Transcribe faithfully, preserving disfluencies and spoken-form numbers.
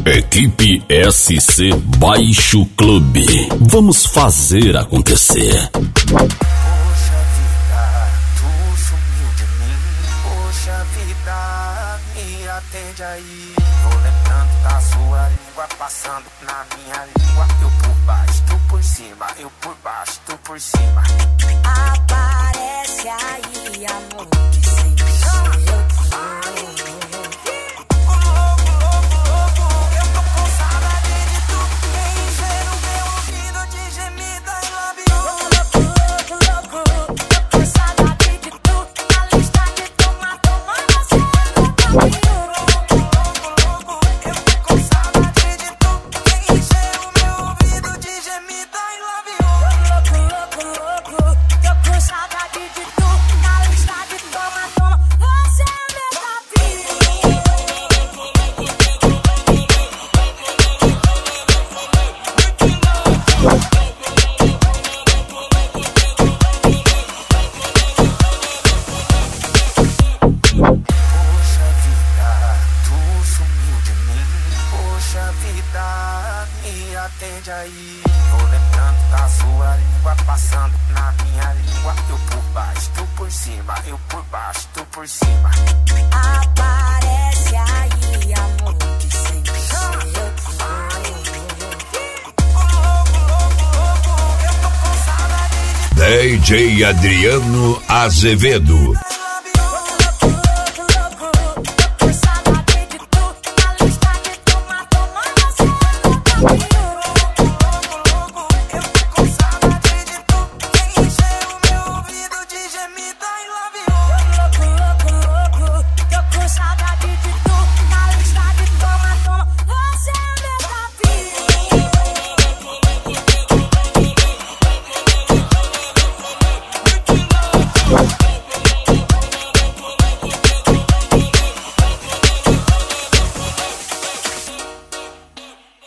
Equipe S C Baixo Clube. Vamos fazer acontecer. Poxa vida, tu sumiu de mim. Poxa vida, me atende aí. Tô lembrando da sua língua passando na minha língua. Eu por baixo, tu por cima. Eu por baixo, tu por cima. Aparece aí, amor, que sempre sou eu que atende aí. Tô lembrando da sua língua passando na minha língua. Eu por baixo, tu por cima. Eu por baixo, tu por cima. aparece aí, amor, que sempre sou eu que D J Adriano Azevedo.